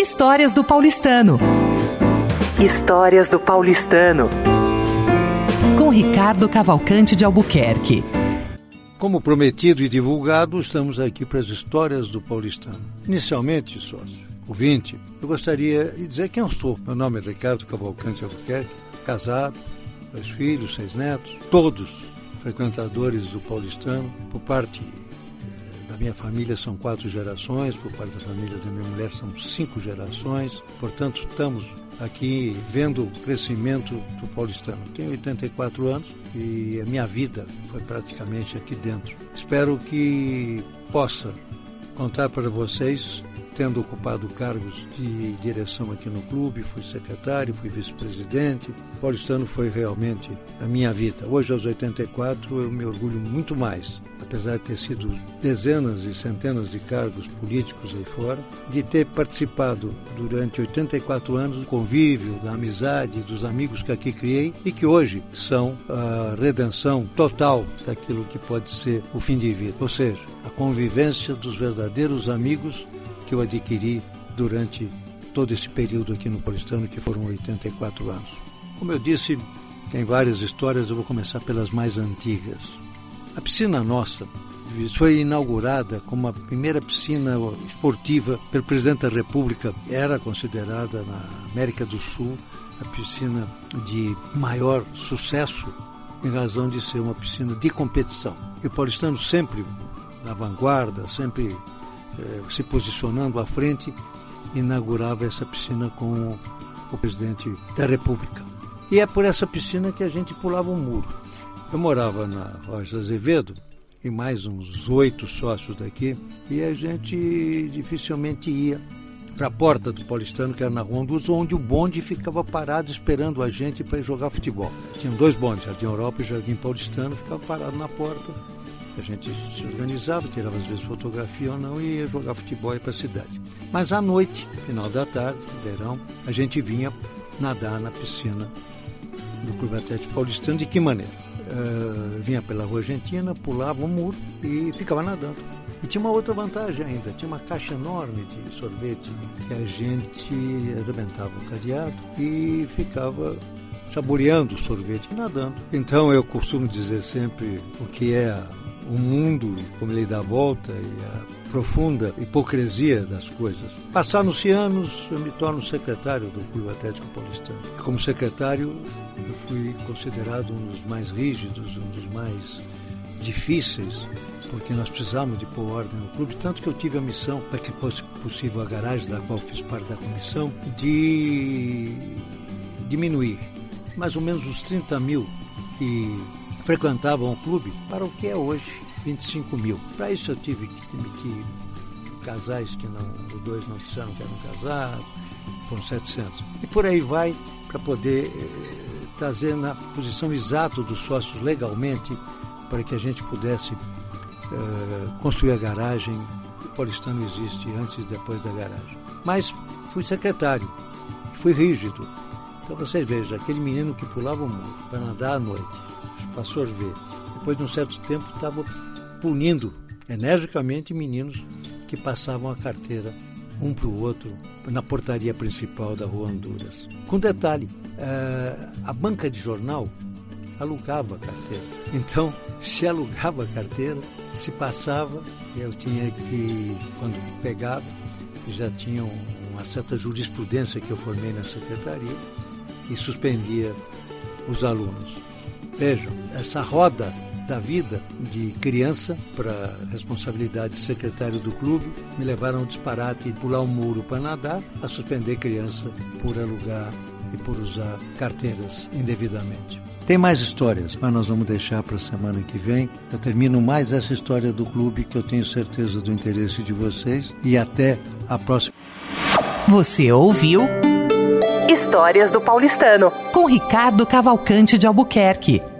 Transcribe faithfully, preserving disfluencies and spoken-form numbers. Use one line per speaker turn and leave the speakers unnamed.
Histórias do Paulistano. Histórias do Paulistano. Com Ricardo Cavalcante de Albuquerque.
Como prometido e divulgado, estamos aqui para as histórias do Paulistano. Inicialmente, sócio, ouvinte, eu gostaria de dizer quem eu sou. Meu nome é Ricardo Cavalcante de Albuquerque, casado, dois filhos, seis netos, todos frequentadores do Paulistano. Por parte da minha família são quatro gerações, por parte da família da minha mulher são cinco gerações. Portanto, estamos aqui vendo o crescimento do Paulistano. Tenho oitenta e quatro anos e a minha vida foi praticamente aqui dentro. Espero que possa contar para vocês, tendo ocupado cargos de direção aqui no clube, fui secretário, fui vice-presidente. O Paulistano foi realmente a minha vida. Hoje, aos oitenta e quatro, eu me orgulho muito mais, apesar de ter sido dezenas e centenas de cargos políticos aí fora, de ter participado durante oitenta e quatro anos do convívio, da amizade, dos amigos que aqui criei e que hoje são a redenção total daquilo que pode ser o fim de vida. Ou seja, a convivência dos verdadeiros amigos que eu adquiri durante todo esse período aqui no Paulistano, que foram oitenta e quatro anos. Como eu disse, tem várias histórias, eu vou começar pelas mais antigas. A piscina nossa foi inaugurada como a primeira piscina esportiva pelo presidente da República. Era considerada na América do Sul a piscina de maior sucesso em razão de ser uma piscina de competição. E o Paulistano sempre na vanguarda, sempre eh, se posicionando à frente, inaugurava essa piscina com o presidente da República. E é por essa piscina que a gente pulava o muro. Eu morava na Rocha Azevedo e mais uns oito sócios daqui, e a gente dificilmente ia para a porta do Paulistano, que era na Rua Honduras, onde o bonde ficava parado esperando a gente para ir jogar futebol. Tinham dois bondes, Jardim Europa e Jardim Paulistano, ficava parado na porta. A gente se organizava, tirava às vezes fotografia ou não e ia jogar futebol para a cidade. Mas à noite, final da tarde, verão, a gente vinha nadar na piscina do Clube Atlético Paulistano. De que maneira? Uh, vinha pela Rua Argentina, pulava o muro e ficava nadando. E tinha uma outra vantagem ainda, tinha uma caixa enorme de sorvete que a gente arrebentava o cadeado e ficava saboreando o sorvete e nadando. Então eu costumo dizer sempre o que é o mundo, como ele dá a volta e a profunda hipocrisia das coisas. Passaram-se anos, eu me torno secretário do Clube Atlético Paulistano. Como secretário, eu fui considerado um dos mais rígidos, um dos mais difíceis, porque nós precisávamos de pôr ordem no clube, tanto que eu tive a missão, para que fosse possível a garagem, da qual fiz parte da comissão, de diminuir mais ou menos os trinta mil que frequentavam o clube para o que é hoje, vinte e cinco mil. Para isso eu tive que demitir casais que não, os dois não disseram que eram casados, foram setecentos. E por aí vai, para poder eh, trazer na posição exata dos sócios legalmente, para que a gente pudesse eh, construir a garagem. O Paulistano existe antes e depois da garagem. Mas fui secretário, fui rígido. Então vocês vejam, aquele menino que pulava o muro para nadar à noite, para sorvete, depois de um certo tempo estava punindo energicamente meninos que passavam a carteira um para o outro na portaria principal da Rua Honduras. Com detalhe, a banca de jornal alugava a carteira. Então, se alugava a carteira, se passava, eu tinha que, quando pegava, já tinha uma certa jurisprudência que eu formei na secretaria e suspendia os alunos. Vejam, essa roda da vida de criança para responsabilidade de secretário do clube me levaram ao disparate de pular um muro para nadar, a suspender criança por alugar e por usar carteiras indevidamente. Tem mais histórias, mas nós vamos deixar para a semana que vem. Eu termino mais essa história do clube, que eu tenho certeza do interesse de vocês, e até a próxima.
Você ouviu Histórias do Paulistano, com Ricardo Cavalcante de Albuquerque.